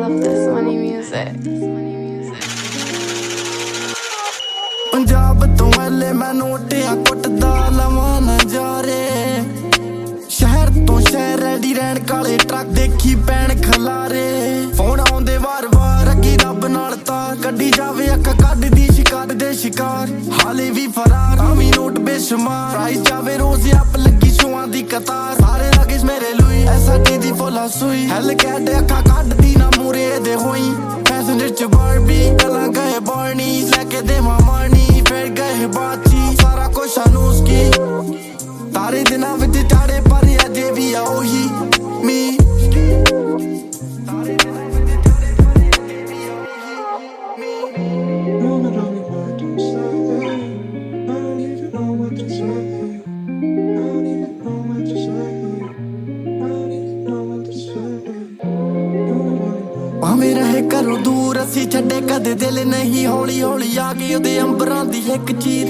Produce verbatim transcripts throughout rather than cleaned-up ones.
love this money music. Punjab तो एले मैं नोटियां कुटदा लवां नजारे शहर तो शहर रेडी रहन काले ट्रक देखी पैण खलारे फोन आउंदे वार वार अगी रब नाल तार कड्डी जावे अख कड्डदी शिकार दे शिकार हाले भी फरार आमी नोट बेशुमार प्राइस जावे रोज अप लगी शोआं दी कतार सारे लगे मेरे लुई ऐसा दी फुला सुई हैल कैड अखा कड्डदी ना मूरे दे होई पैसेंजर च बारबी गला गए बार्नीज लेके दे मामानी फिर गए बातचीत सारा कुछ अनूस की तारे दिना विच चाड़े पर अजे भी ओही मी भावें रहे घरों दूर असी छड्डे कदे दिल नहीं हौली हौली आ गई ओदे अंबरां दी इक चीर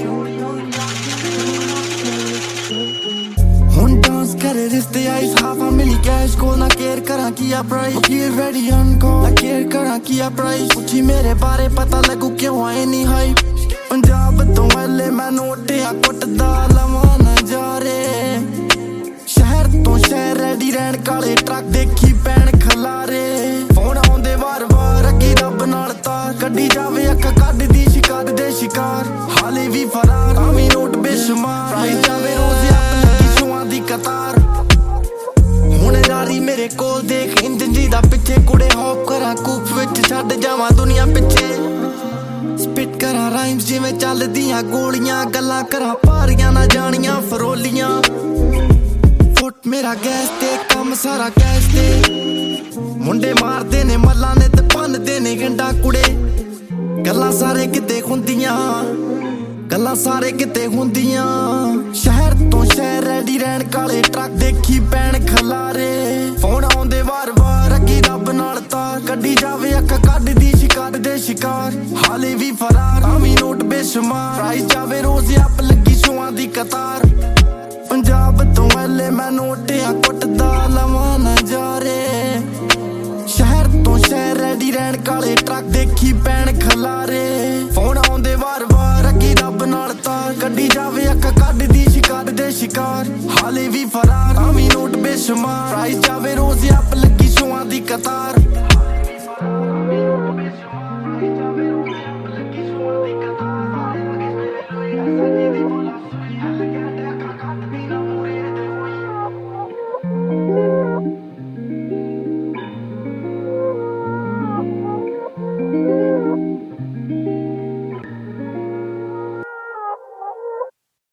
हुण डांस करे रिश्ते आई साफा मिली कैश को ना केयर करा किया price care ready on call ना केयर करा किया प्राइस पूछी मेरे बारे पता लगू क्यों आए नहीं हाइप पंजाब तो एले मैं नोटियां कुटदा लवां नजारे शहर तो शहर रेडी रहन काले ट्रक देखी पैण खलारे फोन आउंदे वार वार अगी रब नाल तार कड्डी जावे अख कड्डदी शिकार दे शिकार हाले भी फरार आमी नोट बेशुमार प्राइस जावे रोज अप लगी शोआं दी कतार हुण यारी मेरे कोल देख इंजन जी दा पिछे कुड़े हॉप करा कूप विच छड्ड जावां दुनिया पिछे स्पिट करा राइम्स जिवें चलदियां गोलियां गल्लां करा भारियां ना जानियां फरोलियां फुट मेरा गैस ते कम सारा कैश ते मुंडे मारदे ने मल्लां ने ते भन्नदे ने गंडा कुड़े गल्लां सारे किते हुंदियां गल्लां सारे किते हुंदियां शहर तो शहर रेडी रहन काले ट्रक देखी पैण खलारे फोन आउंदे वार वार अगी रब नाल तार कड्डी जावे अख कड्डदी शिकार दे शिकार हाले भी फरार आमी नोट बेशुमार प्राइस जावे रोज अप लगी शोआं दी कतार पंजाब तो एले मैं नोटियां कुटदा लवां नजारे शहर तो शहर रेडी रहन काले ट्रक देखी पैण खलारे फोन आउंदे वार वार अगी रब नाल तार कड्डी जावे अख कड्डदी शिकार दे शिकार हाले भी फरार आमी नोट बेशुमार प्राइस जावे रोज अप लगी शोआं दी